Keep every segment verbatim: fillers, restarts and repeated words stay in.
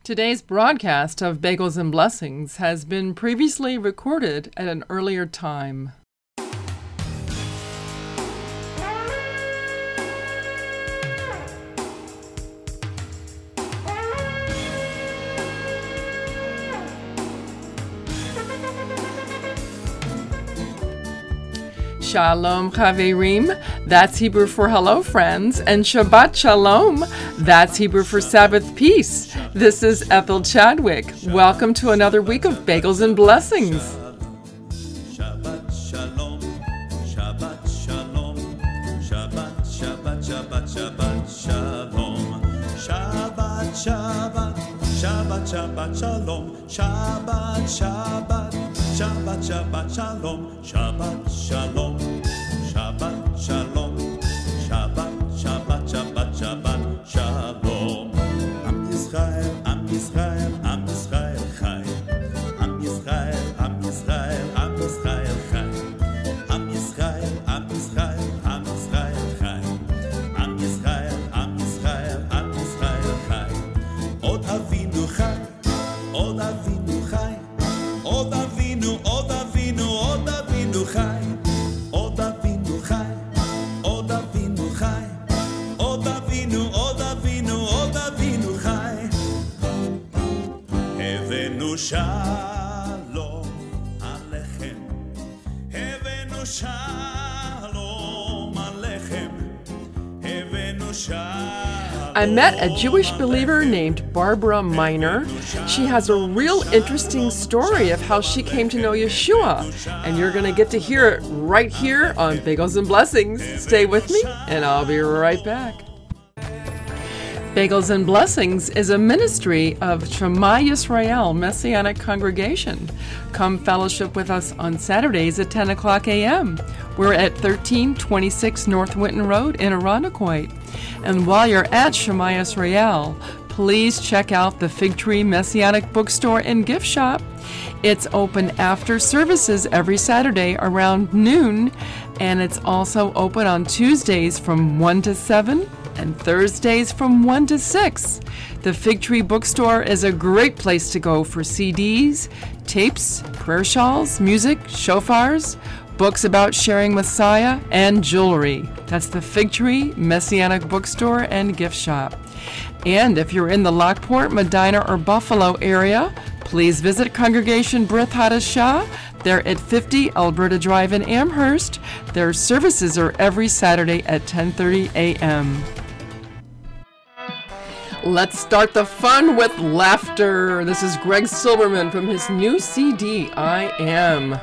Today's broadcast of Bagels and Blessings has been previously recorded at an earlier time. Shalom Chaverim, that's Hebrew for hello friends, and Shabbat Shalom, that's Hebrew for Sabbath peace. This is Ethel Chadwick. Welcome to another week of Bagels and Blessings. Shabbat Shalom, Shabbat Shalom, Shabbat, Shabbat, Shabbat, Shabbat Shalom, Shabbat, Shabbat, Shabbat, Shabbat Shalom, Shabbat, Shabbat, Shabbat, Shabbat Shalom, Shabbat Shalom, Shabbat Shalom, Shabbat, Shabbat, Shabbat, Shabbat Shalom. Am Yisrael, Am Yisrael, Am Yisrael Chai. Am Yisrael, Am Yisrael, Am Yisrael Chai. Am Yisrael, Am Yisrael, Am Yisrael Chai. Am Yisrael, Am Yisrael, Am Yisrael Chai. Od Avinu Chai, Od Avinu Chai. Od Avinu, Od Avinu, Od Avinu Chai. Od Avinu Chai, Od Avinu Chai. Od Avinu, Od Avinu, Od Avinu Chai. Hevenu Shalom Alechem. Hevenu Shalom Alechem. Hevenu Shalom. I met a Jewish believer named Barbara Miner. She has a real interesting story of how she came to know Yeshua, and you're going to get to hear it right here on Bagels and Blessings. Stay with me, and I'll be right back. Bagels and Blessings is a ministry of Shema Yisrael Messianic Congregation. Come fellowship with us on Saturdays at ten o'clock a.m. We're at thirteen twenty-six North Winton Road in Irondequoit. And while you're at Shema Yisrael, please check out the Fig Tree Messianic Bookstore and Gift Shop. It's open after services every Saturday around noon, and it's also open on Tuesdays from one to seven and Thursdays from one to six. The Fig Tree Bookstore is a great place to go for C Ds, tapes, prayer shawls, music, shofars, books about sharing Messiah, and jewelry. That's the Fig Tree Messianic Bookstore and Gift Shop. And if you're in the Lockport, Medina, or Buffalo area, please visit Congregation Brit Hadashah. They're at fifty Alberta Drive in Amherst. Their services are every Saturday at ten thirty a.m. Let's start the fun with laughter. This is Greg Silverman from his new C D, I Am.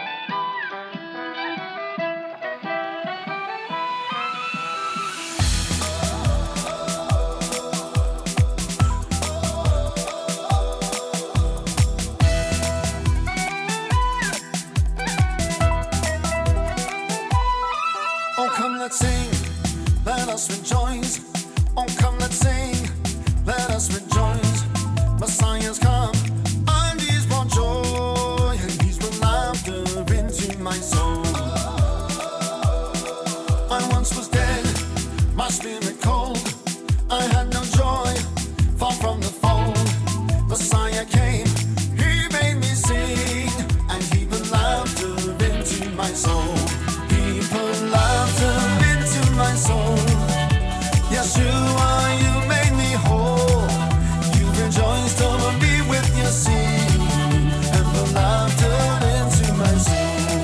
Oh, come, let's sing, let us rejoice. Oh, come, let's sing, let us rejoice. Messiah's come, and he's brought joy, and he's brought laughter into my soul. I once was dead, my spirit cold. I had no joy, far from the fold. Messiah came, he made me sing, and he put laughter into my soul. He put laughter into my soul. Yeshua, you made me whole. You rejoiced over me with your sing, and put laughter into my soul.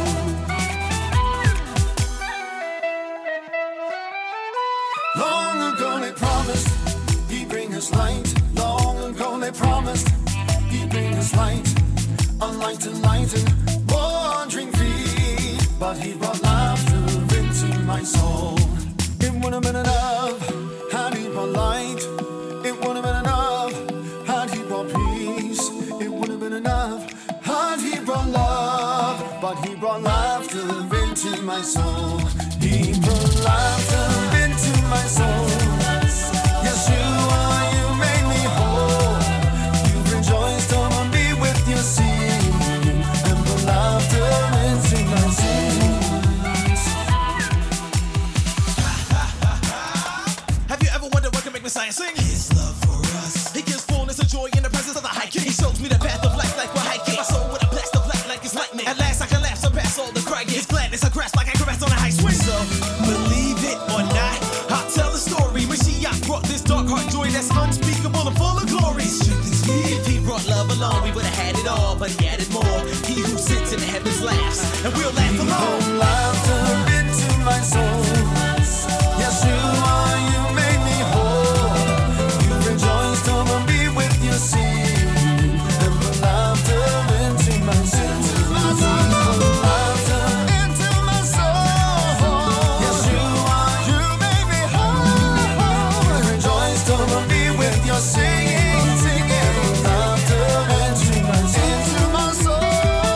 Long ago they promised he'd bring us light. Long ago they promised he'd bring us light. A light to lighten wandering feet, but he brought laughter into my soul. It would have been enough had he brought light. It would have been enough had he brought peace. It would have been enough had he brought love, but he brought laughter into my soul. He brought laughter into my soul. Yeshua, you made me whole. You rejoiced over me with your singing, and brought laughter into my soul. Have you ever wondered what can make Messiah sing? His love for us. He gives fullness of joy in the full and full of glory. If he brought love along, we would have had it all, but he added more. He who sits in the heavens laughs, and we'll laugh along. Pour laughter into my soul. Yeshua, you made me whole. You rejoiced over me with your seed. And pour laughter into my soul. Pour laughter into my soul. Yeshua, you made me whole. You rejoiced over me with your singing, singing. Pour laughter into my into my soul.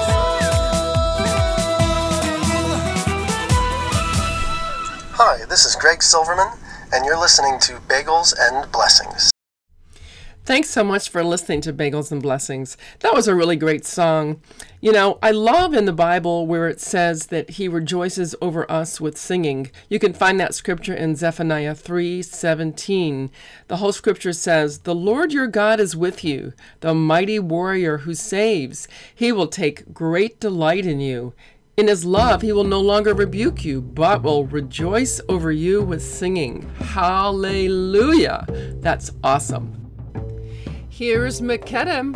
Hi, this is Greg Silverman, and you're listening to Bagels and Blessings. Thanks so much for listening to Bagels and Blessings. That was a really great song. You know, I love in the Bible where it says that he rejoices over us with singing. You can find that scripture in Zephaniah three seventeen. The whole scripture says, "The Lord your God is with you, the mighty warrior who saves. He will take great delight in you. In his love, he will no longer rebuke you, but will rejoice over you with singing." Hallelujah! That's awesome. Here's McKedem.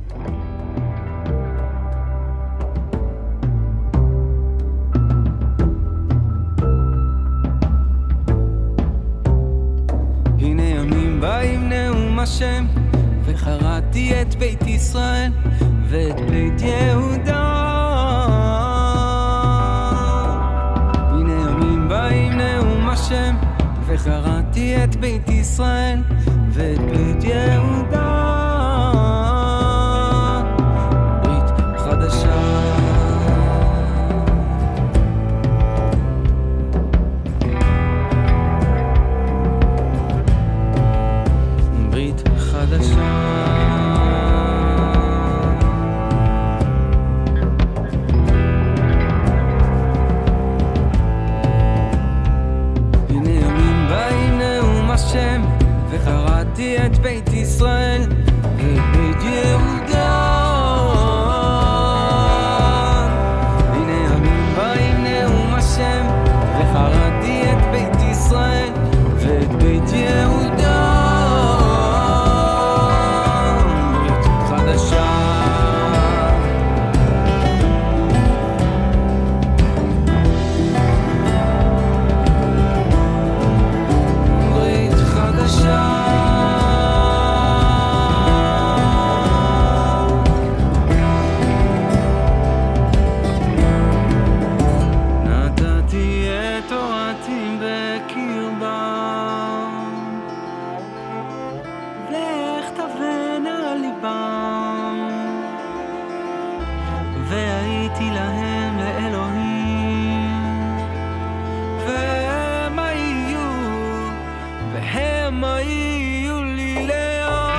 הנה ימים באים נאום השם, וחרדתי את בית ישראל ואת בית יהודה. באים נאום השם, וחרדתי את בית ישראל ואת בית יהודה. ברית חדשה, ברית חדשה. וחרדתי את בית ישראל ואת בית יהודה. הנה ימים באים נאום השם, וחרדתי את בית ישראל ואת בית יהודה. ברית חדשה, ברית חדשה. והייתי להם לאלוהים, והם היו, והם היו לי לעם.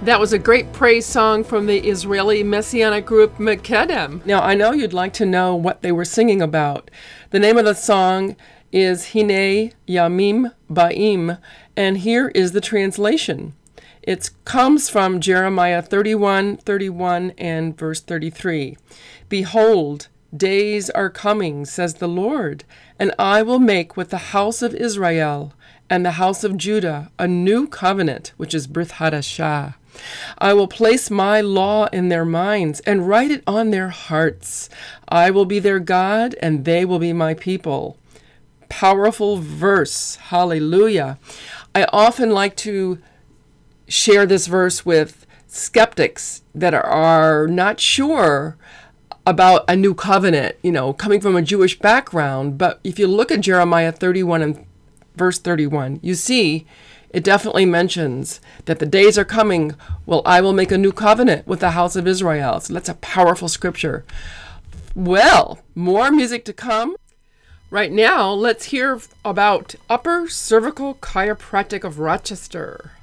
That was a great praise song from the Israeli Messianic group Mekedem. Now, I know you'd like to know what they were singing about. The name of the song is Hine Yamim Ba'im, and here is the translation. It comes from Jeremiah thirty-one, thirty-one, and verse thirty-three. Behold, days are coming, says the Lord, and I will make with the house of Israel and the house of Judah a new covenant, which is Brit Hadashah. I will place my law in their minds and write it on their hearts. I will be their God, and they will be my people. Powerful verse. Hallelujah. I often like to share this verse with skeptics that are not sure about a new covenant, you know, coming from a Jewish background. But if you look at Jeremiah thirty-one and verse thirty-one, you see it definitely mentions that the days are coming, well, I will make a new covenant with the house of Israel. So that's a powerful scripture. Well, more music to come. Right now, let's hear about Upper Cervical Chiropractic of Rochester.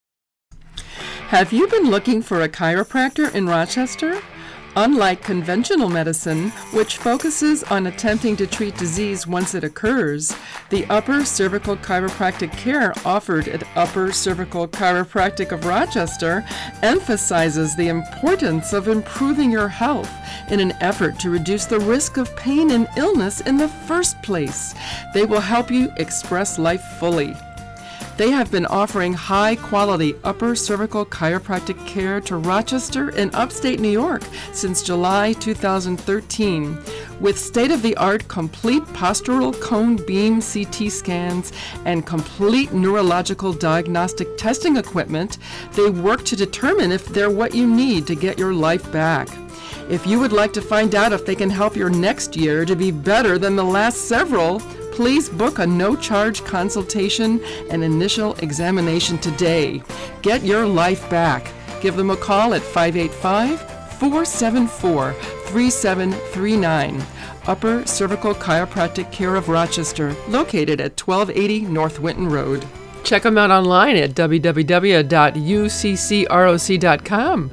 Have you been looking for a chiropractor in Rochester? Unlike conventional medicine, which focuses on attempting to treat disease once it occurs, the Upper Cervical Chiropractic care offered at Upper Cervical Chiropractic of Rochester emphasizes the importance of improving your health in an effort to reduce the risk of pain and illness in the first place. They will help you express life fully. They have been offering high-quality upper cervical chiropractic care to Rochester and upstate New York since July two thousand thirteen. With state-of-the-art complete postural cone beam C T scans and complete neurological diagnostic testing equipment, they work to determine if they're what you need to get your life back. If you would like to find out if they can help your next year to be better than the last several, please book a no-charge consultation and initial examination today. Get your life back. Give them a call at five eight five, four seven four, three seven three nine. Upper Cervical Chiropractic Care of Rochester, located at twelve eighty North Winton Road. Check them out online at w w w dot u c c roc dot com.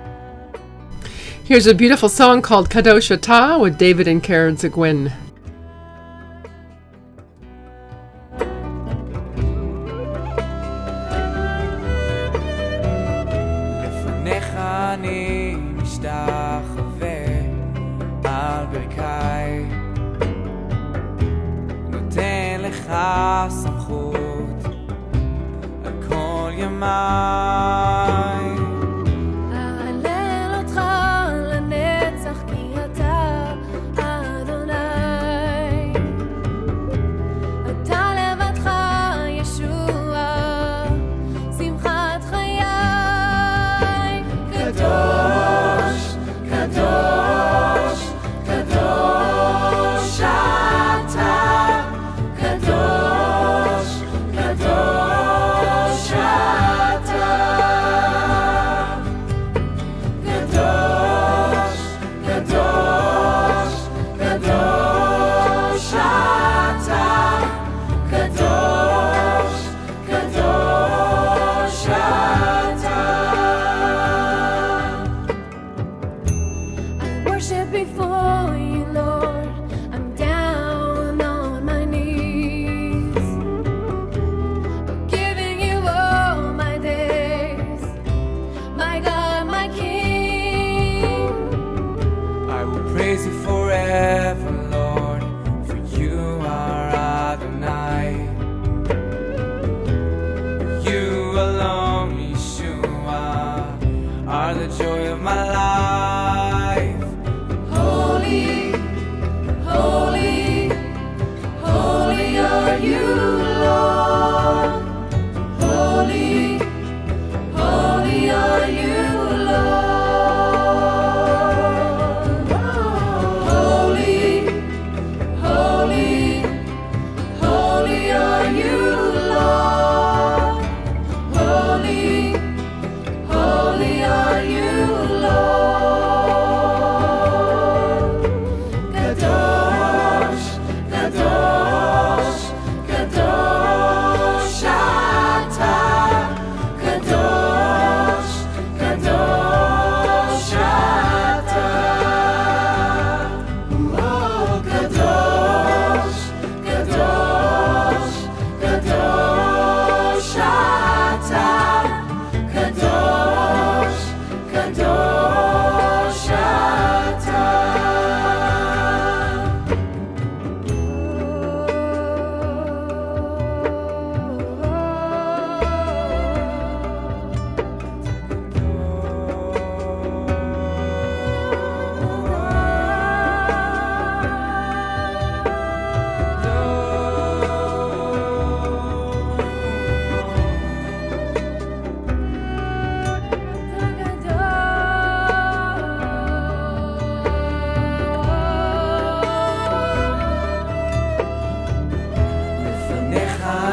Here's a beautiful song called Kadosh Atah with David and Karen Seguin. אני משתחווה על ברכיי, נותן לך סמכות על כל ימיי. אהלל אותך לנצח כי אתה אדוני, אתה לבדך ישוע, שמחת חיי. קדוש, קדוש, קדוש אתה, קדוש, קדוש אתה.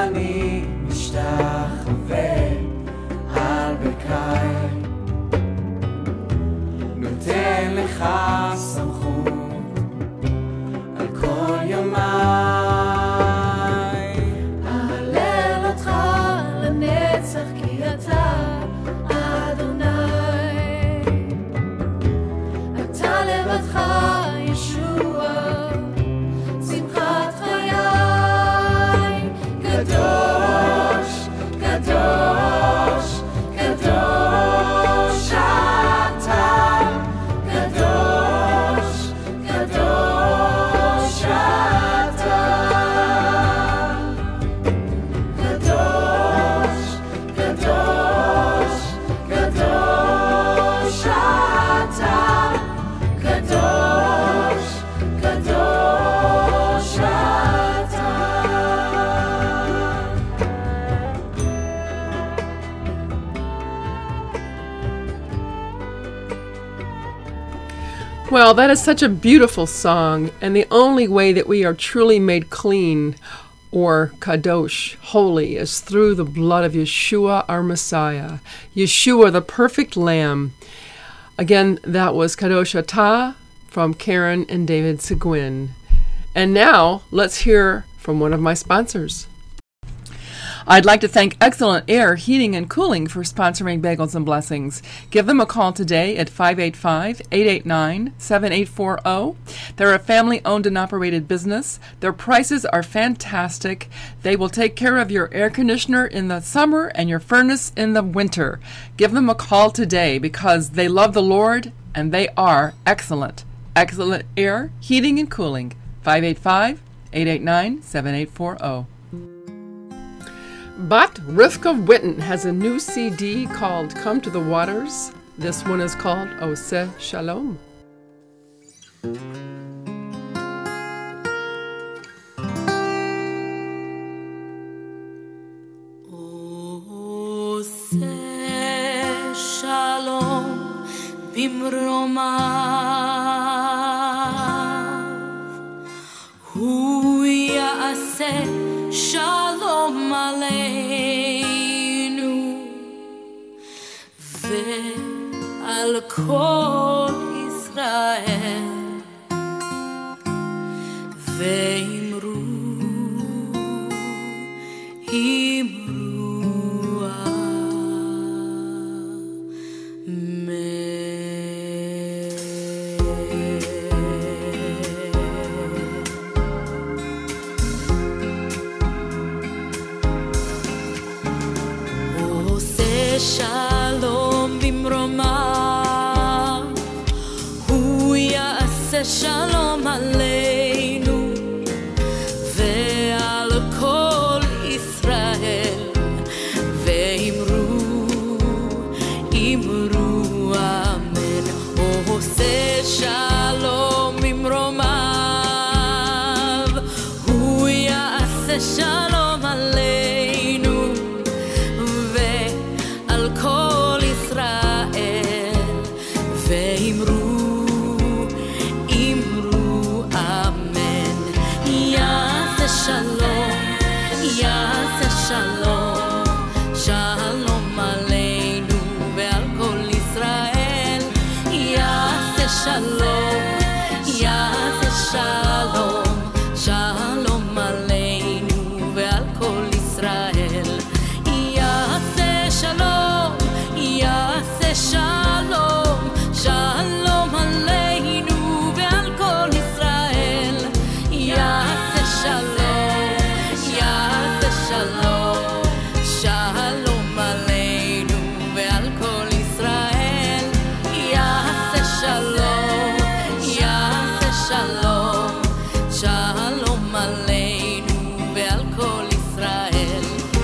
אני משתחווה על ברכיי, נותן לך סמכות על כל ימיי. אהלל אותך לנצח כי אתה אדוני, אתה לבדך ישוע שמחת חיי. קדוש קדוש קדוש אתה, קדוש קדוש אתה, קדוש קדוש קדוש אתה, קדוש קדוש אתה. Well, that is such a beautiful song, and the only way that we are truly made clean or kadosh, holy, is through the blood of Yeshua, our Messiah. Yeshua, the perfect Lamb. Again, that was Kadosh Atah from Karen and David Seguin. And now, let's hear from one of my sponsors. I'd like to thank Excellent Air Heating and Cooling for sponsoring Bagels and Blessings. Give them a call today at five eight five, eight eight nine, seven eight four zero. They're a family-owned and operated business. Their prices are fantastic. They will take care of your air conditioner in the summer and your furnace in the winter. Give them a call today because they love the Lord and they are excellent. Excellent Air Heating and Cooling, five eight five, eight eight nine, seven eight four zero. But Rivka Witten has a new C D called Come to the Waters. This one is called Oseh Shalom. Oseh Shalom bimromav, hu ya'aseh shalom aleinu ve'al kol Yisrael, ve'imru imru Shalom bimromav, hu ya'aseh shalom aleinu ve'al kol Yisrael, ve'imru imru amen. Oseh shalom bimromav, hu ya'aseh shalom aleinu כל ישראל, ואמרו, אמרו אמן. יעשה שלום, יעשה שלום, שלום עלינו ועל כל ישראל. יעשה שלום, יעשה שלום, שלום עלינו ועל כל ישראל. Shalom, Yaseh Shalom, Shalom Aleinu ve'al kol Yisrael. Yaseh Shalom, Yaseh Shalom, Shalom Aleinu ve'al kol Yisrael. Yaseh Shalom, Yaseh Shalom, Shalom Aleinu ve'al kol Yisrael.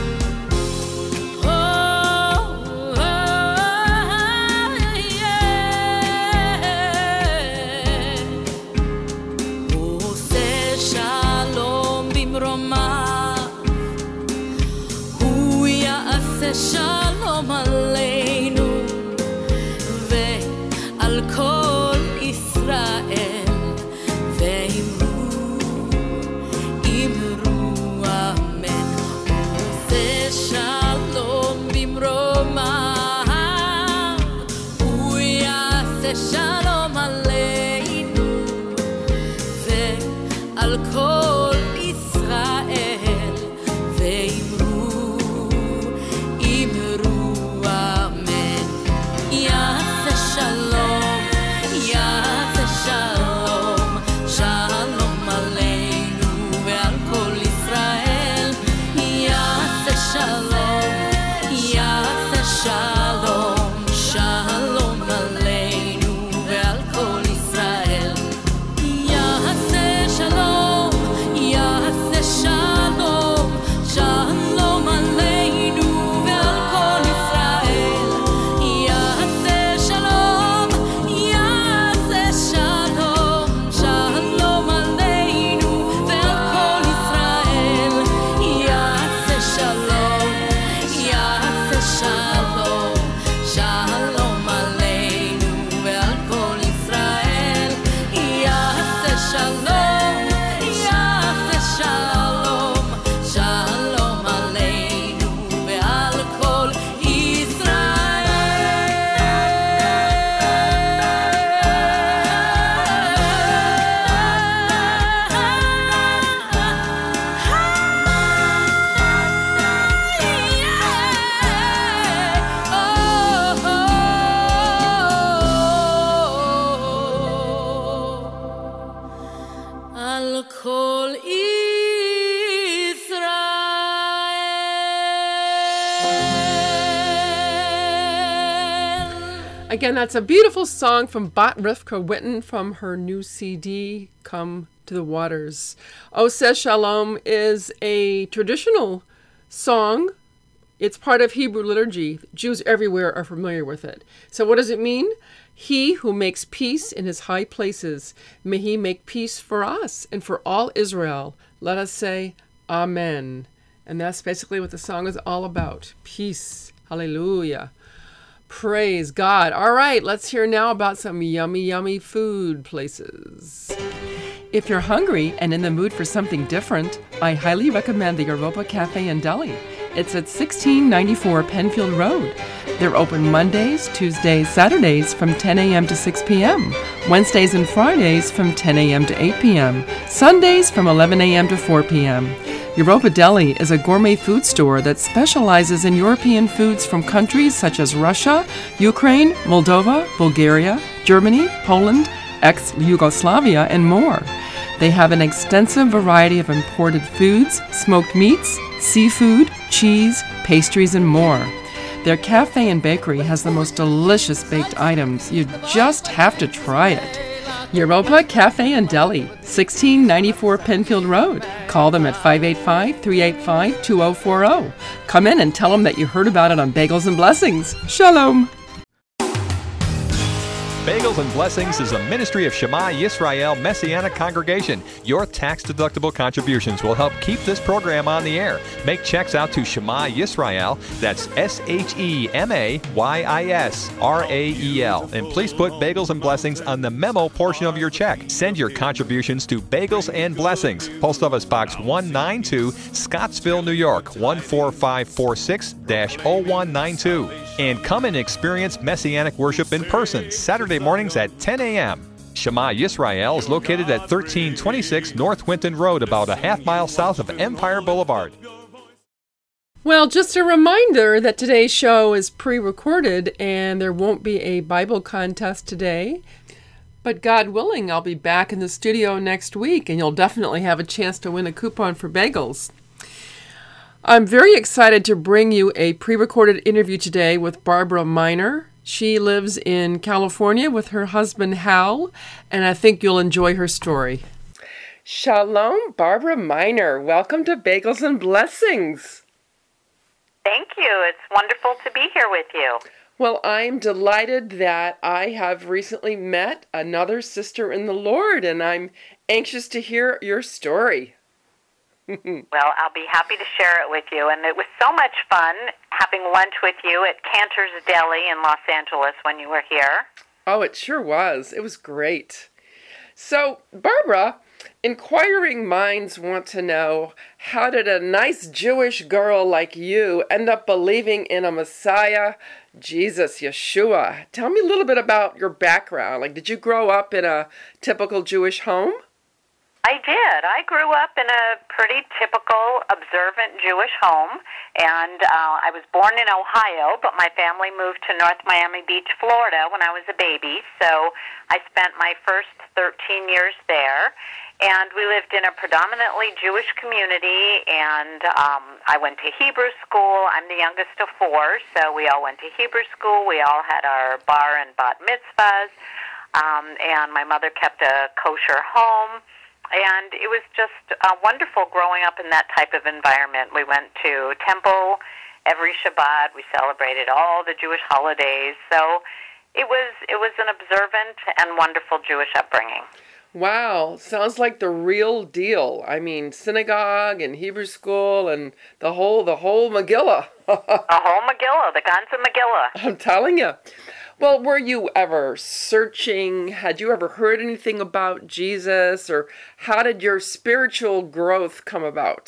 Shalom aleinu ve'al kol Yisrael, ve'imru, imru amen. Again, that's a beautiful song from Bat Rivka Witten from her new C D, Come to the Waters. Oseh Shalom is a traditional song. It's part of Hebrew liturgy. Jews everywhere are familiar with it. So what does it mean? He who makes peace in his high places, may he make peace for us and for all Israel. Let us say, Amen. And that's basically what the song is all about. Peace. Hallelujah. Praise God. All right, let's hear now about some yummy, yummy food places. If you're hungry and in the mood for something different, I highly recommend the Europa Cafe and Deli. It's at sixteen ninety-four Penfield Road. They're open Mondays, Tuesdays, Saturdays from ten a.m. to six p.m., Wednesdays and Fridays from ten a.m. to eight p.m., Sundays from eleven a.m. to four p.m. Europa Deli is a gourmet food store that specializes in European foods from countries such as Russia, Ukraine, Moldova, Bulgaria, Germany, Poland, ex-Yugoslavia, and more. They have an extensive variety of imported foods, smoked meats, seafood, cheese, pastries, and more. Their cafe and bakery has the most delicious baked items. You just have to try it. Europa Cafe and Deli, sixteen ninety-four Penfield Road. Call them at five eight five, three eight five, two zero four zero. Come in and tell them that you heard about it on Bagels and Blessings. Shalom. Bagels and Blessings is a ministry of Shema Yisrael Messianic Congregation. Your tax-deductible contributions will help keep this program on the air. Make checks out to Shema Yisrael, that's S H E M A Y I S R A E L. And please put Bagels and Blessings on the memo portion of your check. Send your contributions to Bagels and Blessings, Post Office Box one ninety-two, Scottsville, New York, one four five four six dash oh one nine two. And come and experience Messianic worship in person, Saturday mornings at ten a.m. Shema Yisrael is located at thirteen twenty-six North Winton Road, about a half mile south of Empire Boulevard. Well, just a reminder that today's show is pre-recorded and there won't be a Bible contest today. But God willing, I'll be back in the studio next week and you'll definitely have a chance to win a coupon for bagels. I'm very excited to bring you a pre-recorded interview today with Barbara Miner. She lives in California with her husband, Hal, and I think you'll enjoy her story. Shalom, Barbara Miner. Welcome to Bagels and Blessings. Thank you. It's wonderful to be here with you. Well, I'm delighted that I have recently met another sister in the Lord, and I'm anxious to hear your story. Well, I'll be happy to share it with you. And it was so much fun having lunch with you at Cantor's Deli in Los Angeles when you were here. Oh, it sure was. It was great. So, Barbara, inquiring minds want to know, how did a nice Jewish girl like you end up believing in a Messiah, Jesus, Yeshua? Tell me a little bit about your background. Like, did you grow up in a typical Jewish home? I did. I grew up in a pretty typical observant Jewish home, and uh, I was born in Ohio, but my family moved to North Miami Beach, Florida when I was a baby, so I spent my first thirteen years there, and we lived in a predominantly Jewish community, and um, I went to Hebrew school. I'm the youngest of four, so we all went to Hebrew school. We all had our bar and bat mitzvahs, um, and my mother kept a kosher home. And it was just uh, wonderful growing up in that type of environment. We went to temple every Shabbat. We celebrated all the Jewish holidays. So it was it was an observant and wonderful Jewish upbringing. Wow, sounds like the real deal. I mean, synagogue and Hebrew school and the whole the whole Megillah. The whole Megillah, the ganze Megillah. I'm telling you. Well, were you ever searching? Had you ever heard anything about Jesus? Or how did your spiritual growth come about?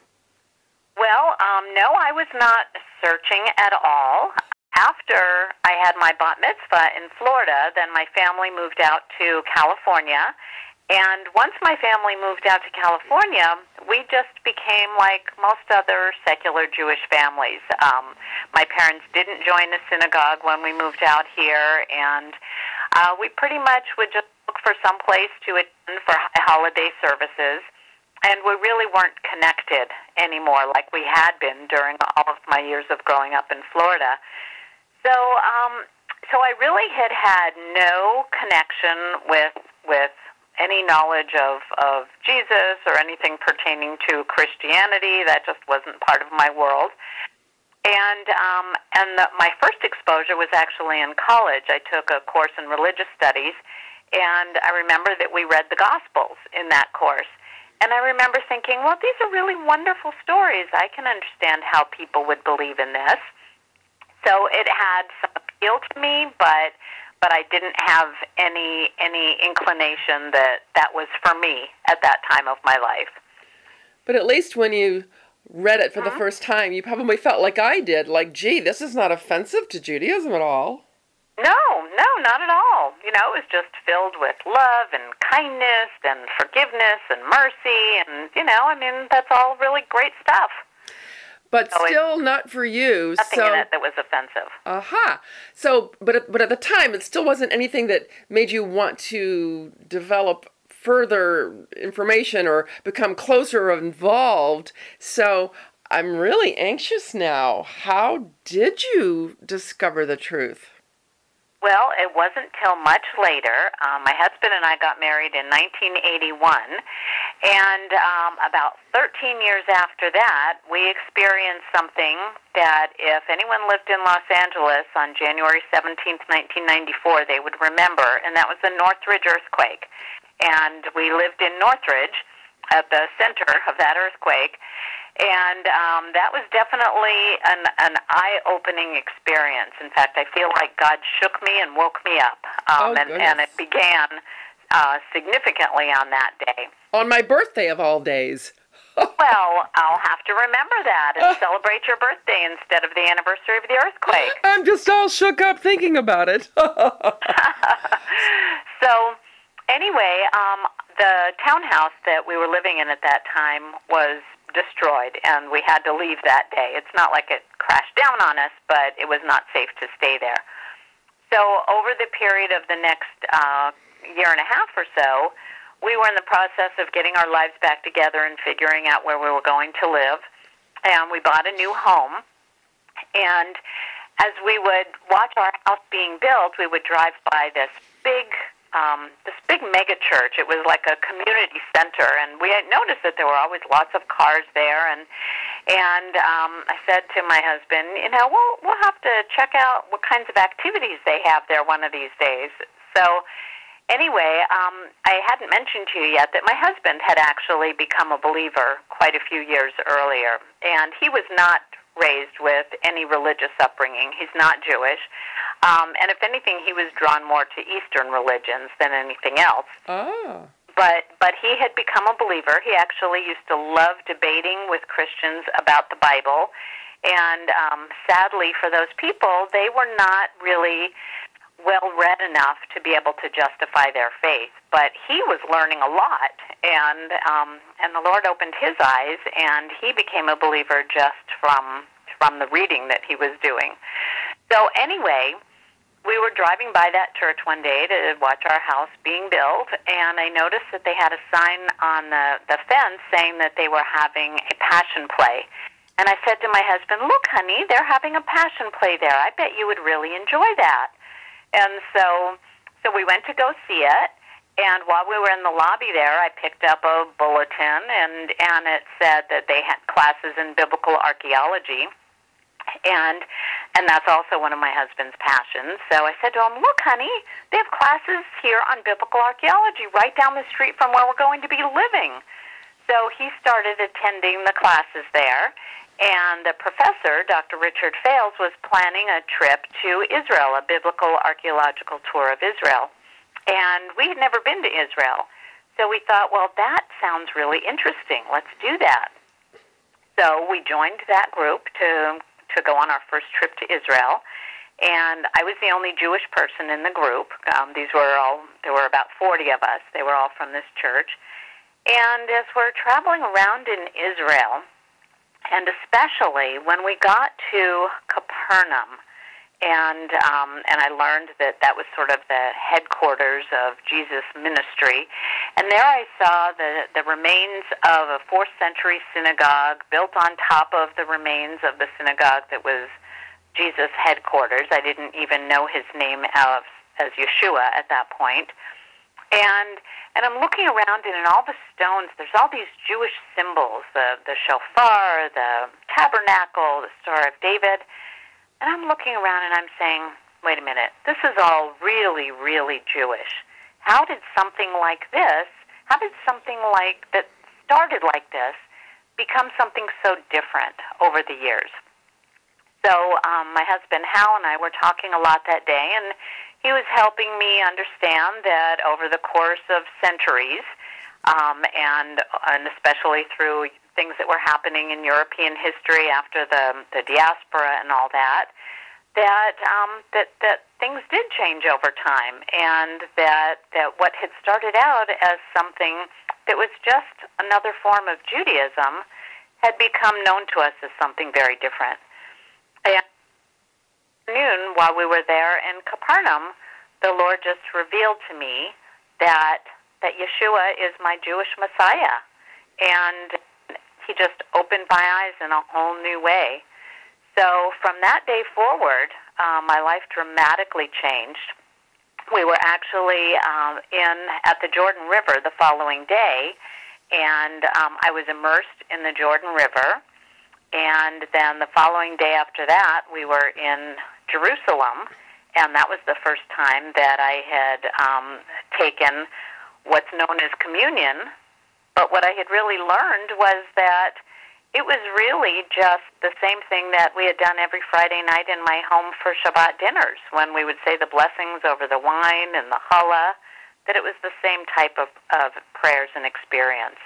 Well, um, no, I was not searching at all. After I had my bat mitzvah in Florida, then my family moved out to California. And once my family moved out to California, we just became like most other secular Jewish families. Um, my parents didn't join the synagogue when we moved out here, and uh, we pretty much would just look for some place to attend for holiday services, and we really weren't connected anymore like we had been during all of my years of growing up in Florida. So, um, so I really had had no connection with with any knowledge of, of Jesus or anything pertaining to Christianity. That just wasn't part of my world. And um, and the, my first exposure was actually in college. I took a course in religious studies, and I remember that we read the Gospels in that course. And I remember thinking, well, these are really wonderful stories. I can understand how people would believe in this. So it had some appeal to me, but but I didn't have any any inclination that that was for me at that time of my life. But at least when you read it for mm-hmm. the first time, you probably felt like I did, like, gee, this is not offensive to Judaism at all. No, no, not at all. You know, it was just filled with love and kindness and forgiveness and mercy, and, you know, I mean, that's all really great stuff. But so still not for you. Nothing so, in it that was offensive. Aha. So, but at, but at the time, it still wasn't anything that made you want to develop further information or become closer involved. So I'm really anxious now. How did you discover the truth? Well, it wasn't till much later. Um, my husband and I got married in nineteen eighty-one, and um, about thirteen years after that, we experienced something that if anyone lived in Los Angeles on January seventeenth, nineteen ninety-four, they would remember, and that was the Northridge earthquake. And we lived in Northridge at the center of that earthquake, and um, that was definitely an, an eye-opening experience. In fact, I feel like God shook me and woke me up, um, oh, and, and it began uh, significantly on that day. On my birthday of all days. Well, I'll have to remember that and celebrate your birthday instead of the anniversary of the earthquake. I'm just all shook up thinking about it. So, anyway, um, the townhouse that we were living in at that time was destroyed, and we had to leave that day. It's not like it crashed down on us, but it was not safe to stay there. So over the period of the next uh, year and a half or so, we were in the process of getting our lives back together and figuring out where we were going to live, and we bought a new home. And as we would watch our house being built, we would drive by this big Um, this big mega church. It was like a community center, and we had noticed that there were always lots of cars there. And and um, I said to my husband, you know, we'll we'll have to check out what kinds of activities they have there one of these days. So anyway, um, I hadn't mentioned to you yet that my husband had actually become a believer quite a few years earlier, and he was not raised with any religious upbringing. He's not Jewish. Um, and if anything, he was drawn more to Eastern religions than anything else. Oh. But but he had become a believer. He actually used to love debating with Christians about the Bible. And um, sadly for those people, they were not really well-read enough to be able to justify their faith, but he was learning a lot, and um, and the Lord opened his eyes, and he became a believer just from from the reading that he was doing. So anyway, we were driving by that church one day to watch our house being built, and I noticed that they had a sign on the, the fence saying that they were having a passion play. And I said to my husband, "Look, honey, they're having a passion play there. I bet you would really enjoy that." And so so we went to go see it, and while we were in the lobby there, I picked up a bulletin, and, and it said that they had classes in biblical archaeology. And and that's also one of my husband's passions. So I said to him, "Look, honey, they have classes here on biblical archaeology right down the street from where we're going to be living." So he started attending the classes there, and the professor, Doctor Richard Fales, was planning a trip to Israel, a biblical archaeological tour of Israel. And we had never been to Israel. So we thought, well, that sounds really interesting. Let's do that. So we joined that group to to go on our first trip to Israel, and I was the only Jewish person in the group. Um, these were all, there were about forty of us. They were all from this church. And as we're traveling around in Israel, and especially when we got to Capernaum, and um, and I learned that that was sort of the headquarters of Jesus' ministry. And there I saw the, the remains of a fourth century synagogue built on top of the remains of the synagogue that was Jesus' headquarters. I didn't even know his name as, as Yeshua at that point. And and I'm looking around, and in all the stones, there's all these Jewish symbols, the, the shofar, the tabernacle, the Star of David. And I'm looking around and I'm saying, wait a minute, this is all really, really Jewish. How did something like this, how did something like that started like this become something so different over the years? So um, my husband Hal and I were talking a lot that day, and he was helping me understand that over the course of centuries, um, and and especially through things that were happening in European history after the the diaspora and all that, that um, that that things did change over time, and that that what had started out as something that was just another form of Judaism had become known to us as something very different. And noon, while we were there in Capernaum, the Lord just revealed to me that that Yeshua is my Jewish Messiah, and he just opened my eyes in a whole new way. So from that day forward, uh, my life dramatically changed. We were actually um, in at the Jordan River the following day, and um, I was immersed in the Jordan River. And then the following day after that, we were in Jerusalem, and that was the first time that I had um, taken what's known as communion. But what I had really learned was that it was really just the same thing that we had done every Friday night in my home for Shabbat dinners, when we would say the blessings over the wine and the challah, that it was the same type of, of prayers and experience.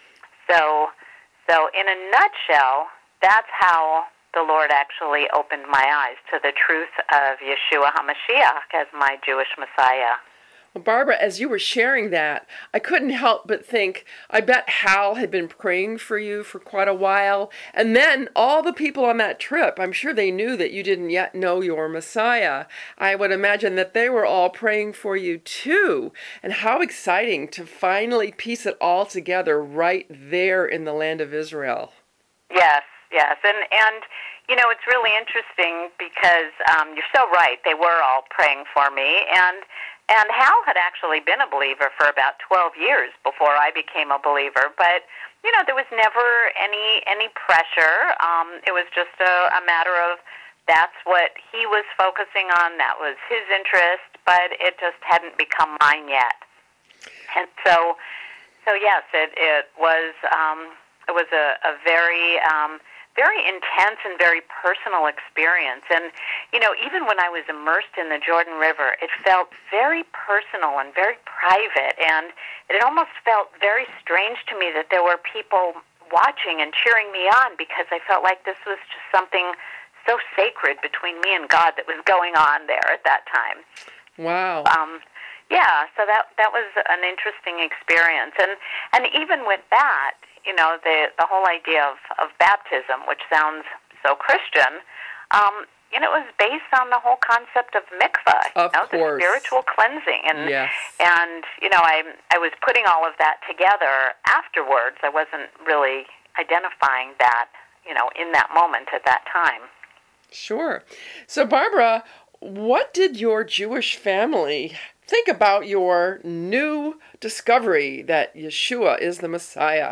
So, so in a nutshell, that's how the Lord actually opened my eyes to the truth of Yeshua HaMashiach as my Jewish Messiah. Well, Barbara, as you were sharing that, I couldn't help but think, I bet Hal had been praying for you for quite a while. And then all the people on that trip, I'm sure they knew that you didn't yet know your Messiah. I would imagine that they were all praying for you too. And how exciting to finally piece it all together right there in the land of Israel. Yes, yes. And, and you know, it's really interesting because um, you're so right. They were all praying for me. And And Hal had actually been a believer for about twelve years before I became a believer. But, you know, there was never any any pressure. Um, it was just a, a matter of that's what he was focusing on. That was his interest, but it just hadn't become mine yet. And so, so yes, it, it was um, it was a, a very... Um, very intense and very personal experience. And, you know, even when I was immersed in the Jordan River, it felt very personal and very private, and it almost felt very strange to me that there were people watching and cheering me on, because I felt like this was just something so sacred between me and God that was going on there at that time. Wow. Um, yeah, so that that was an interesting experience, and and even with that, you know, the the whole idea of, of baptism, which sounds so Christian, um, you know, it was based on the whole concept of mikvah, Of you know, course. the spiritual cleansing, and Yes. and you know, I I was putting all of that together afterwards. I wasn't really identifying that, you know, in that moment at that time. Sure. So, Barbara, what did your Jewish family think about your new discovery that Yeshua is the Messiah?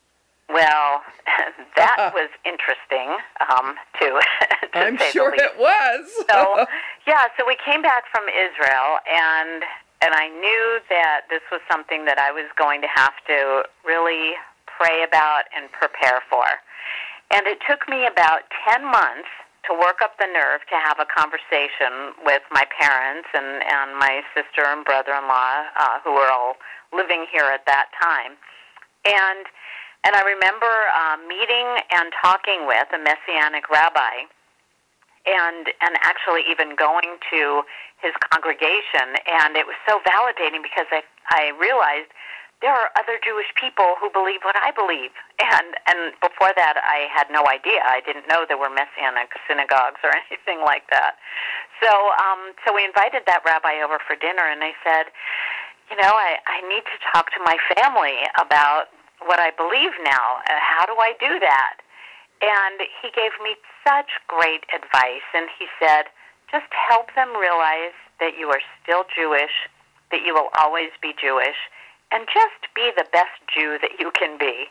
Well, that was interesting, um, to, to I'm say sure the least. it was. So, yeah, so we came back from Israel, and and I knew that this was something that I was going to have to really pray about and prepare for. And it took me about ten months to work up the nerve to have a conversation with my parents and, and my sister and brother-in-law, uh, who were all living here at that time. And and I remember uh, meeting and talking with a Messianic rabbi, and and actually even going to his congregation, and it was so validating because I I realized there are other Jewish people who believe what I believe, and and before that I had no idea. I didn't know there were Messianic synagogues or anything like that. So um, so we invited that rabbi over for dinner, and I said, you know, I, I need to talk to my family about what I believe now. Uh, how do I do that? And he gave me such great advice, and he said, just help them realize that you are still Jewish, that you will always be Jewish, and just be the best Jew that you can be.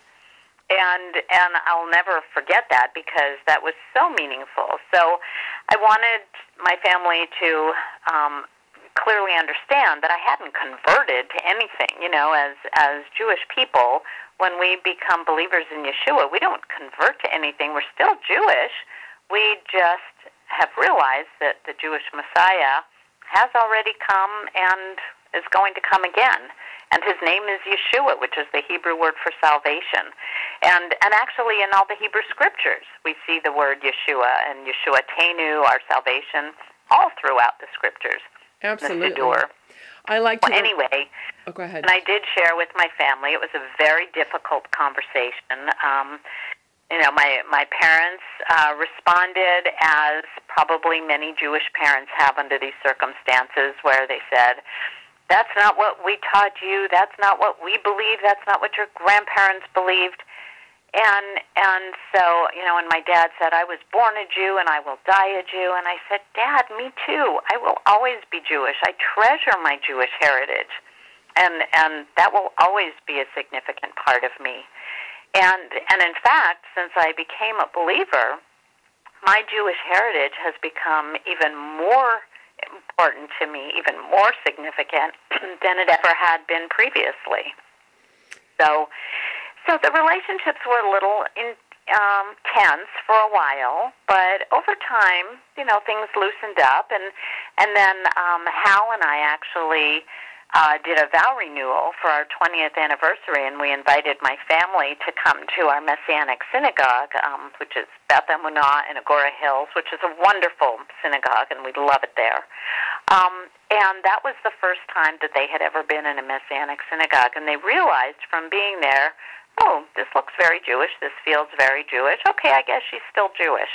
And and I'll never forget that because that was so meaningful. So I wanted my family to um, clearly understand that I hadn't converted to anything. You know, as as Jewish people, when we become believers in Yeshua, we don't convert to anything. We're still Jewish. We just have realized that the Jewish Messiah has already come and is going to come again. And his name is Yeshua, which is the Hebrew word for salvation. And and actually in all the Hebrew scriptures, we see the word Yeshua and Yeshua Tenu, our salvation, all throughout the scriptures. Absolutely. The Siddur. I like to... Well, anyway, oh, go ahead. and I did share with my family. It was a very difficult conversation. Um, you know, my, my parents uh, responded as probably many Jewish parents have under these circumstances, where they said, that's not what we taught you, that's not what we believe, that's not what your grandparents believed. And and so, you know, and my dad said, I was born a Jew and I will die a Jew. And I said, Dad, me too. I will always be Jewish. I treasure my Jewish heritage. And and that will always be a significant part of me. And and in fact, since I became a believer, my Jewish heritage has become even more important to me, even more significant than it ever had been previously. So, so the relationships were a little in, um, tense for a while, but over time, you know, things loosened up, and and then um, Hal and I actually uh, did a vow renewal for our twentieth anniversary, and we invited my family to come to our Messianic synagogue, um, which is Beth Emunah in Agora Hills, which is a wonderful synagogue, and we love it there. Um, and that was the first time that they had ever been in a Messianic synagogue, and they realized from being there, oh, this looks very Jewish, this feels very Jewish, okay, I guess she's still Jewish.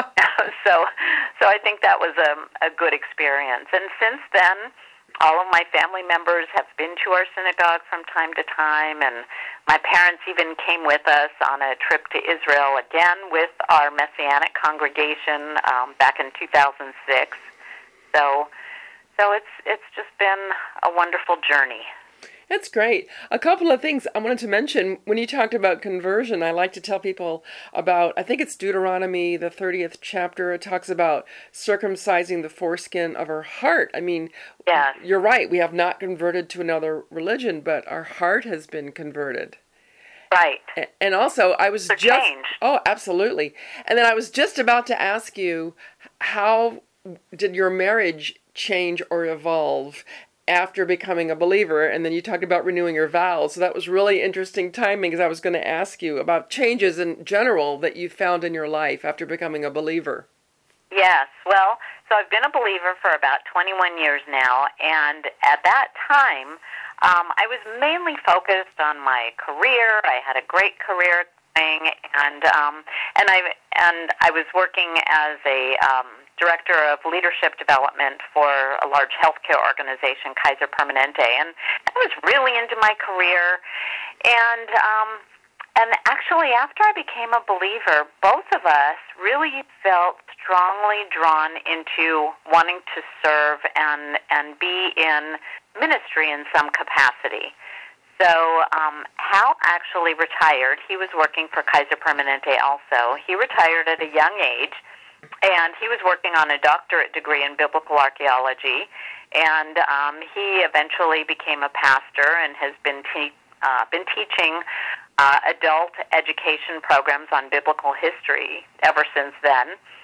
so so I think that was a, a good experience. And since then, all of my family members have been to our synagogue from time to time, and my parents even came with us on a trip to Israel again with our Messianic congregation um, back in two thousand six. So, so it's it's just been a wonderful journey. That's great. A couple of things I wanted to mention. When you talked about conversion, I like to tell people about, I think it's Deuteronomy, the thirtieth chapter. It talks about circumcising the foreskin of our heart. I mean, yes. You're right. We have not converted to another religion, but our heart has been converted. Right. And also, I was For just... change. Oh, absolutely. And then I was just about to ask you, how did your marriage change or evolve after becoming a believer? And then you talked about renewing your vows. So that was really interesting timing, because I was going to ask you about changes in general that you found in your life after becoming a believer. Yes. Well, so I've been a believer for about twenty-one years now, and at that time, um, I was mainly focused on my career. I had a great career going, and um, and I and I was working as a um, director of leadership development for a large healthcare organization, Kaiser Permanente, and I was really into my career, and. Um, And actually, after I became a believer, both of us really felt strongly drawn into wanting to serve and and be in ministry in some capacity. So um, Hal actually retired. He was working for Kaiser Permanente also. He retired at a young age, and he was working on a doctorate degree in biblical archaeology. And um, he eventually became a pastor and has been te- uh, been teaching Uh, adult education programs on biblical history ever since then,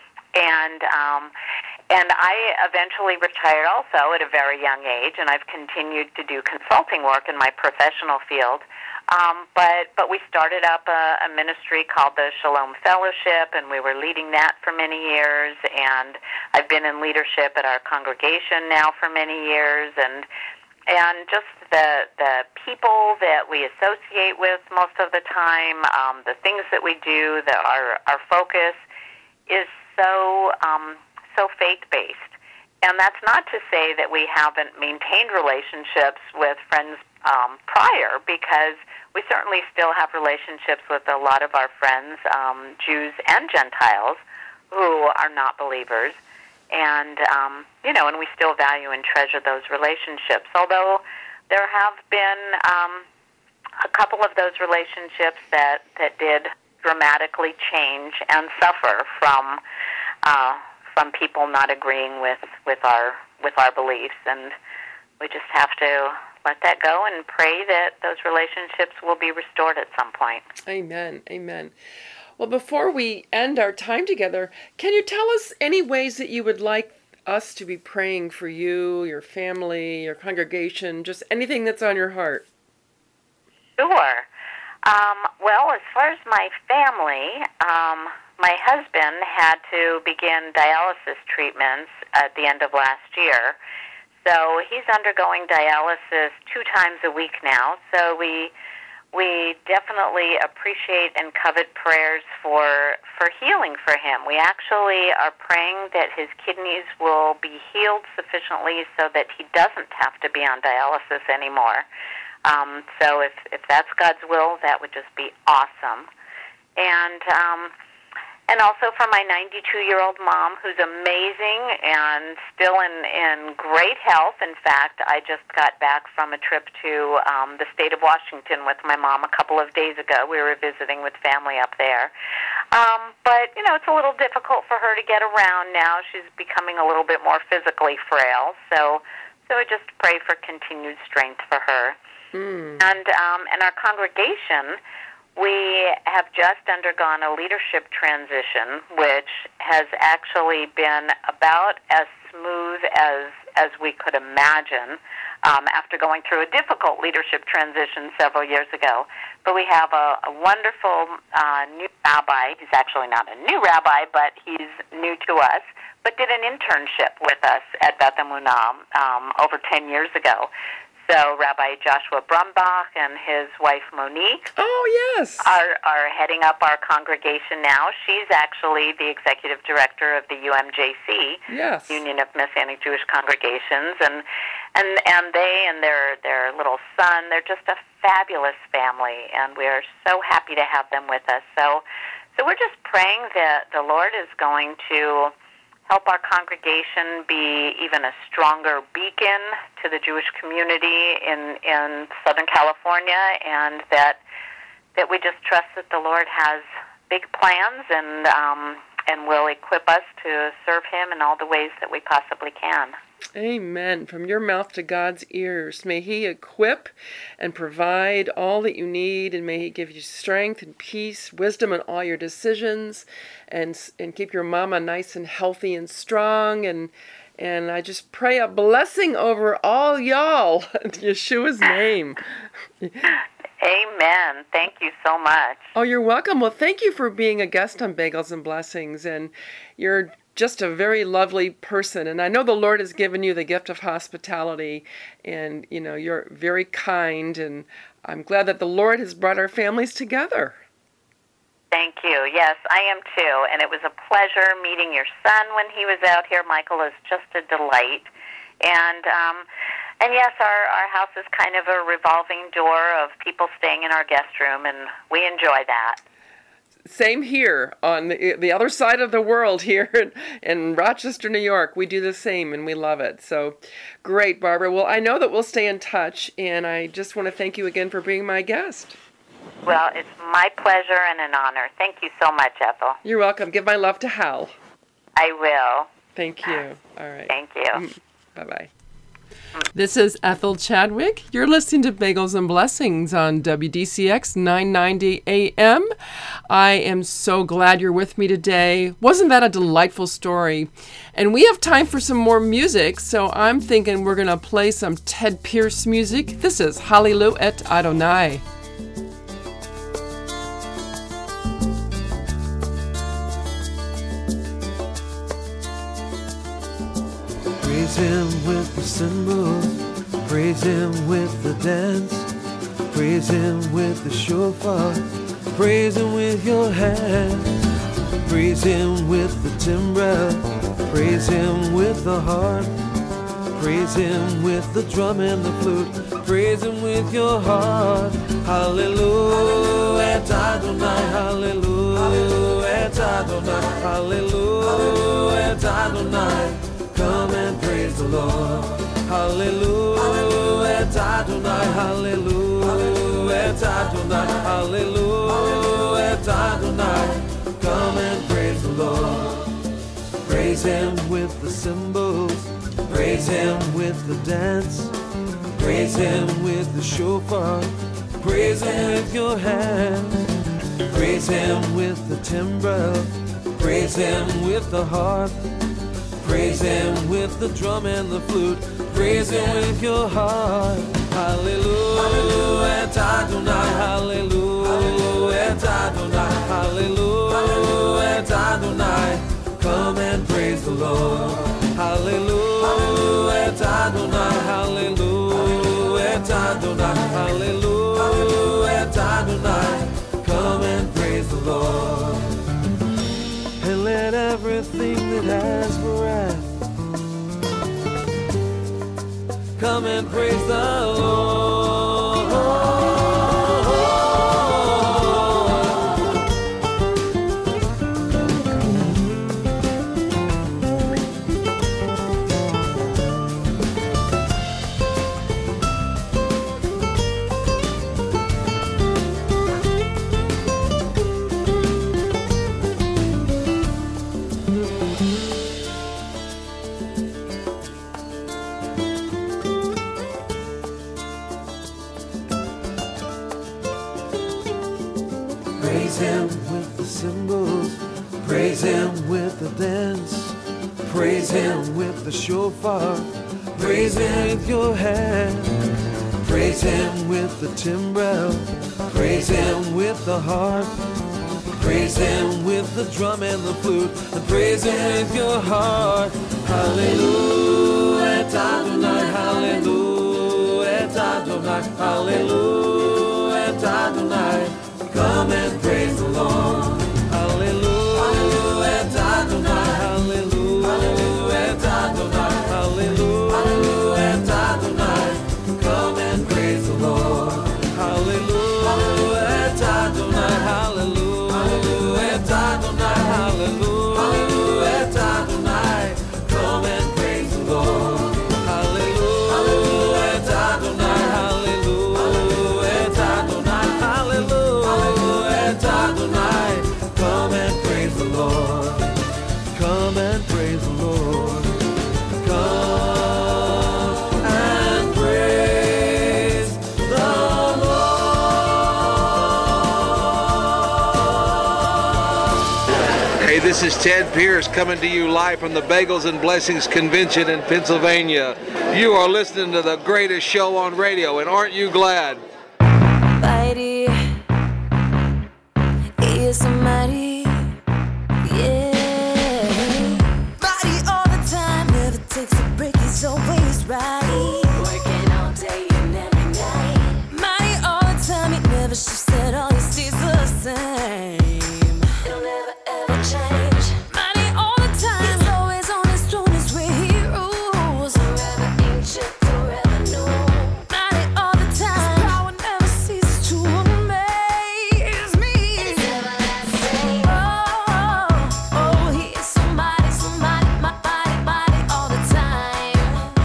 and um, and I eventually retired also at a very young age, and I've continued to do consulting work in my professional field. Um, but but we started up a, a ministry called the Shalom Fellowship, and we were leading that for many years. And I've been in leadership at our congregation now for many years, and. And just the the people that we associate with most of the time, um, the things that we do, that our our focus is so um, so faith based. And that's not to say that we haven't maintained relationships with friends um, prior, because we certainly still have relationships with a lot of our friends, um, Jews and Gentiles, who are not believers. And, um, you know, and we still value and treasure those relationships. Although there have been um, a couple of those relationships that, that did dramatically change and suffer from uh, from people not agreeing with, with our with our beliefs. And we just have to let that go and pray that those relationships will be restored at some point. Amen. Amen. Well, before we end our time together, can you tell us any ways that you would like us to be praying for you, your family, your congregation, just anything that's on your heart? Sure. Um, well, as far as my family, um, my husband had to begin dialysis treatments at the end of last year. So he's undergoing dialysis two times a week now. So we... We definitely appreciate and covet prayers for for healing for him. We actually are praying that his kidneys will be healed sufficiently so that he doesn't have to be on dialysis anymore. Um, so if, if that's God's will, that would just be awesome. And um, and also for my ninety-two-year-old mom, who's amazing and still in, in great health. In fact, I just got back from a trip to um, the state of Washington with my mom a couple of days ago. We were visiting with family up there. Um, but, you know, it's a little difficult for her to get around now. She's becoming a little bit more physically frail. So so I just pray for continued strength for her. Mm. And um, and our congregation, we have just undergone a leadership transition, which has actually been about as smooth as as we could imagine um, after going through a difficult leadership transition several years ago. But we have a, a wonderful uh, new rabbi. He's actually not a new rabbi, but he's new to us, but did an internship with us at Beth Emunah um, over ten years ago. So Rabbi Joshua Brumbach and his wife Monique oh, yes. are, are heading up our congregation now. She's actually the executive director of the U M J C, yes. Union of Messianic Jewish Congregations, and and and they and their their little son, they're just a fabulous family, and we're so happy to have them with us. So so we're just praying that the Lord is going to help our congregation be even a stronger beacon to the Jewish community in, in Southern California, and that that we just trust that the Lord has big plans and um, and will equip us to serve Him in all the ways that we possibly can. Amen. From your mouth to God's ears. May He equip and provide all that you need, and may He give you strength and peace, wisdom in all your decisions, and and keep your mama nice and healthy and strong. And and I just pray a blessing over all y'all in Yeshua's name. Amen. Thank you so much. Oh, you're welcome. Well, thank you for being a guest on Bagels and Blessings. And you're just a very lovely person. And I know the Lord has given you the gift of hospitality. And, you know, you're very kind. And I'm glad that the Lord has brought our families together. Thank you. Yes, I am too. And it was a pleasure meeting your son when he was out here. Michael is just a delight. And, um, and yes, our, our house is kind of a revolving door of people staying in our guest room, and we enjoy that. Same here on the, the other side of the world here in, in Rochester, New York. We do the same, and we love it. So great, Barbara. Well, I know that we'll stay in touch, and I just want to thank you again for being my guest. Well, it's my pleasure and an honor. Thank you so much, Ethel. You're welcome. Give my love to Hal. I will. Thank you. All right. Thank you. Bye-bye. This is Ethel Chadwick. You're listening to Bagels and Blessings on W D C X nine ninety A M. I am so glad you're with me today. Wasn't that a delightful story? And we have time for some more music, so I'm thinking we're going to play some Ted Pierce music. This is Hallelu et Adonai. Praise him with the cymbals, praise him with the dance, praise him with the shofar, praise him with your hands, praise him with the timbrel, praise him with the harp, praise him with the drum and the flute, praise him with your heart. Hallelujah, et Adonai, hallelujah, et Adonai, hallelujah, et Adonai. Come and praise the Lord. Hallelujah, et Adonai, hallelujah, et Adonai, hallelujah, et Adonai. Come and praise the Lord. Praise him with the cymbals, praise him with the dance, praise him with the shofar, praise him with your hands, praise him with the timbrel, praise him with the harp, praise him with the drum and the flute, praise him with your heart. Hallelujah, et Adonai, hallelujah, et Adonai, hallelujah, et Adonai. Come and praise the Lord. Hallelujah, et Adonai, hallelujah, et Adonai, hallelujah, et Adonai. Come and praise the Lord. And let everything that has breath come and praise the Lord. Praise him with the cymbals, praise him with the dance, praise him with the shofar, praise him with your hand, praise him with the timbrel, praise him with the harp, praise him with the drum and the flute, and praise him with your heart. Hallelujah, et Adonai, hallelujah, et Adonai, hallelujah, et Adonai. Come and praise the Lord. Hallelujah, et Adonai, hallelujah, et Adonai, hallelujah, et Adonai. Come and praise the Lord. Hallelujah, et Adonai, hallelujah, et Adonai, hallelujah, et Adonai. Come and praise the Lord. Hallelujah, et Adonai, hallelujah, et Adonai, hallelujah. Adonai, come and praise the Lord. Come and praise the Lord. Come and praise the Lord. Hey, this is Ted Pierce coming to you live from the Bagels and Blessings Convention in Pennsylvania. You are listening to the greatest show on radio, and aren't you glad? By the is so mighty, yeah. Mighty all the time, never takes a break, he's always right. Working all day and every night. Mighty all the time, he never shifts at all, he stays the same. It'll never ever change. Mighty all the time, he's always on his throne, his way he rules. Forever ancient, forever new. Mighty all the time, his power never ceases to amaze me. It's everlasting. Oh, oh, oh, he is so mighty, so mighty, mighty, mighty all the time.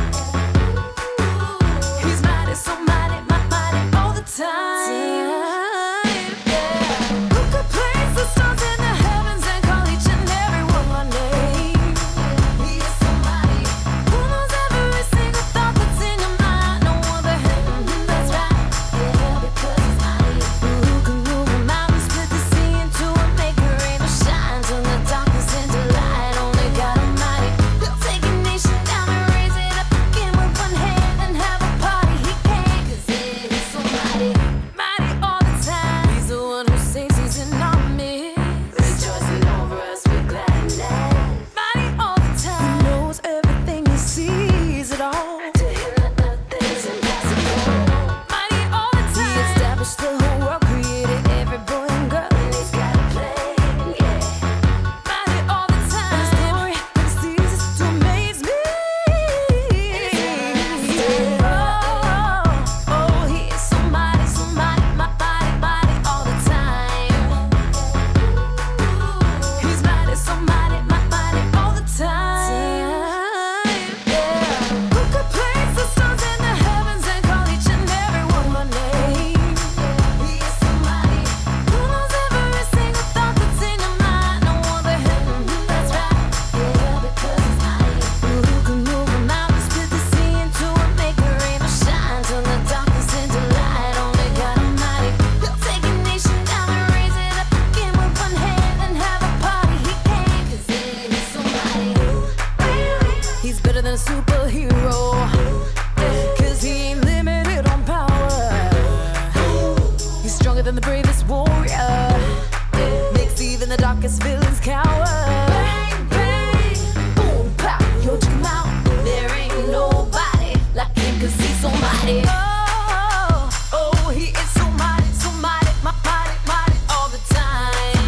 He's mighty, so mighty, mighty all the time. Yeah. Who could place the stars in the heavens and call each and every one by name? He is so mighty. Who knows every single thought that's in your mind? No other him, that's right. Yeah, because he's mighty. Who can move a mountain, split the sea into a make a rain or shine, turn the darkness into light? Only God Almighty. He'll take a nation down and raise it up again with one hand and have a party. He can, 'cause yeah, he's so mighty, mighty all the time. He's the one who saves, he's in our midst, rejoicing over us with gladness. Mighty all the time, he knows everything, he sees it all. To him nothing's impossible. Mighty all the time, he established the whole world, created every boy and girl, and he's got a plan, yeah. Mighty all the time, his glory never ceases to amaze me. Oh, oh, he is so mighty, so mighty, mighty, mighty all the time. He's mighty, so mighty, mighty all the time. Yeah. Who could place the stars in the heavens and call each and every one by name? He is so mighty. Who knows every single thought that's in your mind? No other him, that's right. Yeah, because he's mighty. Who can move a mountain, split the sea into a make a rain or shine, turn the darkness into light? Only God Almighty. He'll take a nation down and raise it up again with one hand and have a party. He can, 'cause yeah, he's so mighty. He's better than a superhero, 'cause he ain't limited on power. He's stronger than the bravest warrior, makes even the darkest villains cower. Bang, bang, boom, pow, yo, check him out. There ain't nobody like him, 'cause he's so mighty. Oh, oh, he is so mighty, so mighty, mighty, mighty all the time.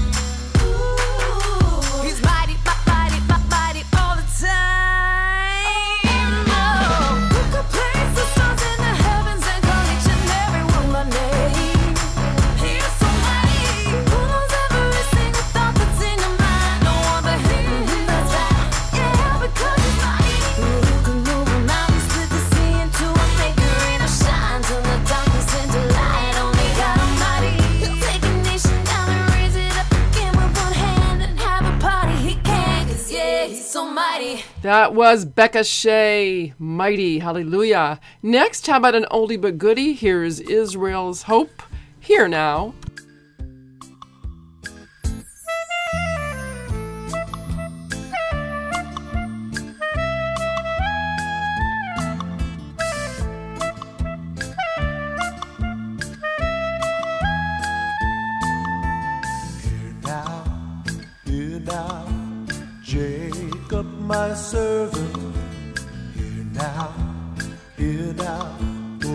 He's mighty, mighty, mighty all the time. Oh, who could place the stars in the heavens and call each and every one by name? He is so mighty. Who knows every single thought that's in your mind? No other him, that's right. Yeah, because he's mighty. Who can move a mountain, split the sea into a make a rain or shine, turn the darkness into light? Only God Almighty. He'll take a nation down and raise it up again with one hand and have a party. He can, 'cause yeah, he's so mighty. That was Becca Shea, Mighty, hallelujah. Next, how about an oldie but goodie? Here's Israel's Hope, Here Now. Now, hear now, Jacob my servant. Hear now, hear now, O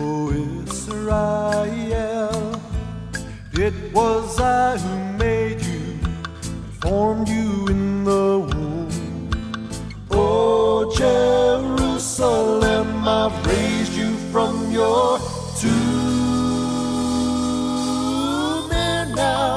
Israel. It was I who made you, formed you in the womb. O Jerusalem, I've raised you from your tomb. Hear now.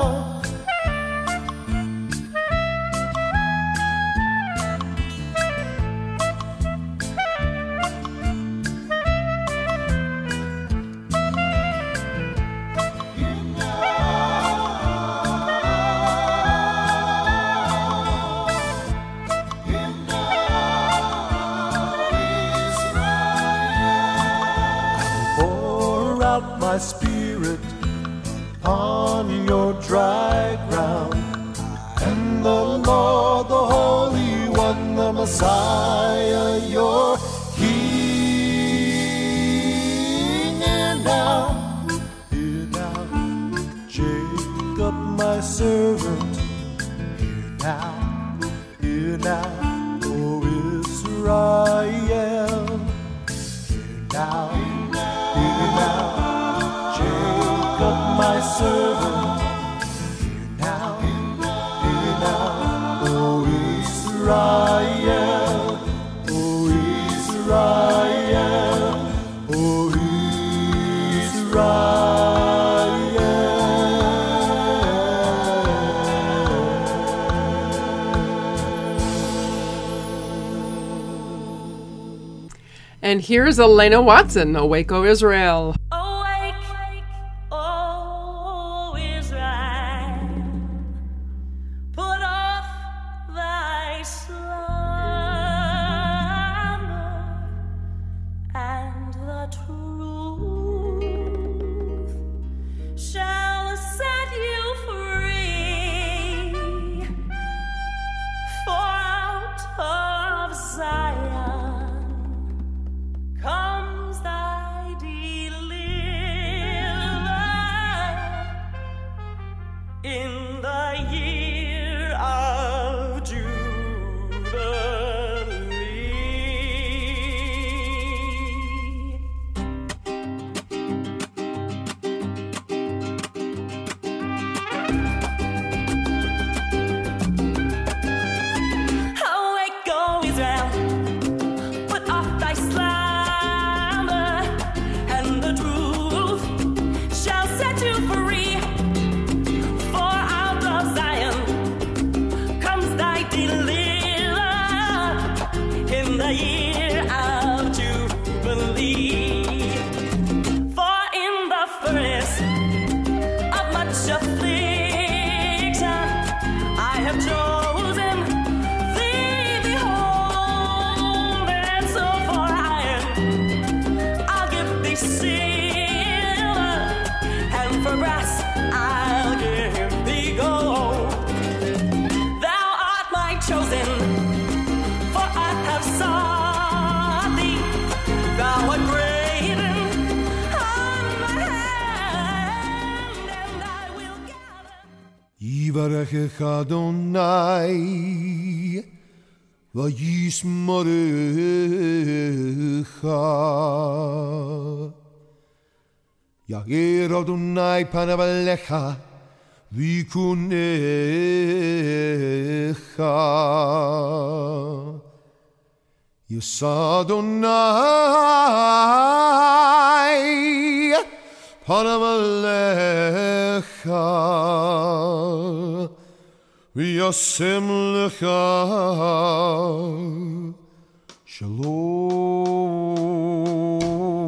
My spirit upon your dry ground, and the Lord, the Holy One, the Messiah, your King. And now, hear now, Jacob, my servant. Hear now, O Israel. Hear now, hear now, Jacob my servant. Hear now, hear now, O Israel, O Israel, O Israel. And here's Elena Watson, Awake, O Israel. Awake, O Israel, put off thy slumber, and the truth shall set you free. For out of Zion comes thy deliverer in the year of Jubilee. Awake, O Israel, put off thy slumber, and the truth shall set you free. For out of Zion comes thy deliverer in the year of Jubilee. For in the furnace of much affliction I have chosen thee, behold, and so for iron I'll give thee silver, and for brass I'll give thee gold. Thou art my chosen, for I have sought thee. Thou art graven on my hand, and I will gather. Yivarech Adonai v'yismorecha. Ya'er Adonai panav alecha v'yikunecha. Yisa Adonai panav alecha v'yasem lecha shalom.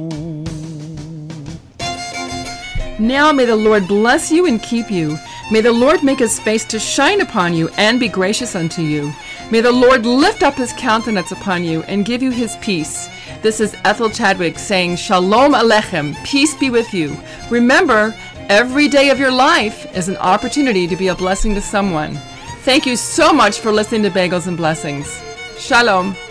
Now may the Lord bless you and keep you. May the Lord make his face to shine upon you and be gracious unto you. May the Lord lift up his countenance upon you and give you his peace. This is Ethel Chadwick saying Shalom Aleichem, peace be with you. Remember, every day of your life is an opportunity to be a blessing to someone. Thank you so much for listening to Bagels and Blessings. Shalom.